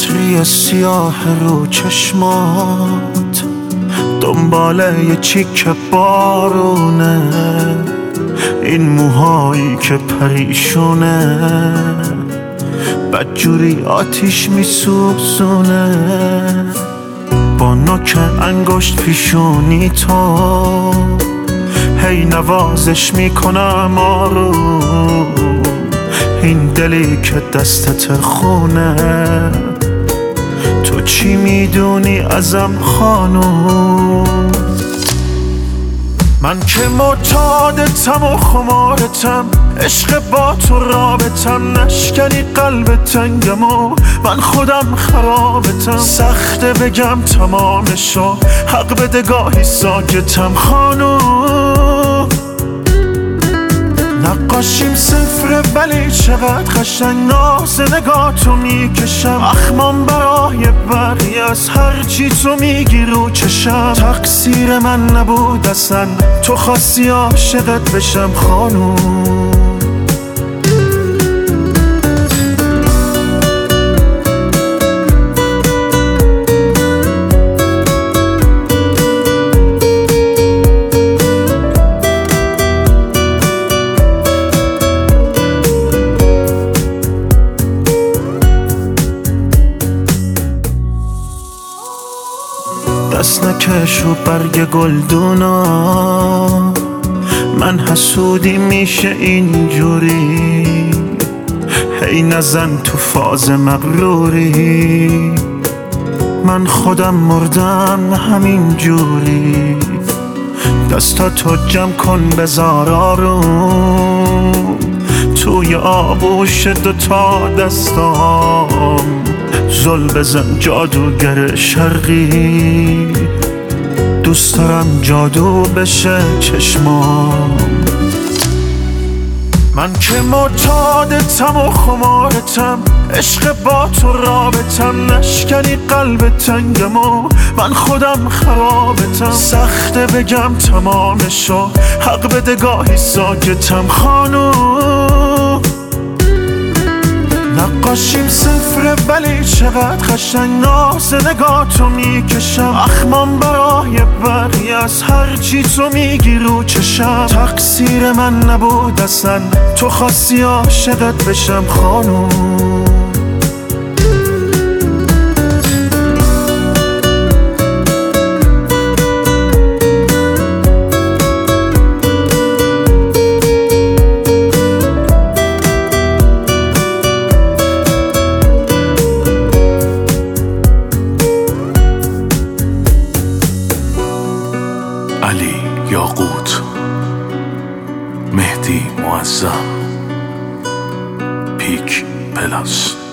قطری سیاه رو چشمات دنبال یه چیک بارونه، این موهایی که پریشونه بدجوری آتیش میسوزونه. با نوک انگشت پیشونی تو هی نوازش میکنم آروم، این دلی که دستت خونه تو چی میدونی ازم خانوم؟ من که معتادتم و خمارتم، عشق با تو رابطم، نشکنی قلب تنگم و من خودم خرابتم. سخته بگم تمامشو، حق بده گاهی ساکتم خانوم. نقاشیم صفره ولی چقدر قشنگ، ناز نگاهتو میکشم، اخمام برای بقیه از هرچی تو میگی رو چشم. تقصیر من نبود اصلا، تو خواستی عاشقت بشم خانوم. دست نکش و برگ گلدونا، من حسودی میشه اینجوری، هی نزن تو فاز مغروری، من خودم مردم همین جوری. دستاتو جمع کن بذار آروم، توی آغوش دوتا دستام زل بزن جادوگر شرقی، دوست دارم جادو بشه چشمام. من که معتادتم و خمارتم، عشق با تو رابطم، نشکنی قلب تنگم و من خودم خرابتم. سخته بگم تمامشو، حق بده گاهی ساکتم خانوم. نقاشیم صفره ولی چقدر قشنگ، ناز نگاهتو میکشم، اخمام برای بقیه از هرچی تو میگی رو چشم. تقصیر من نبود اصلا، تو خواستی عاشقت بشم خانوم. علی یاقوت، مهدی معظم، پیک پلاس.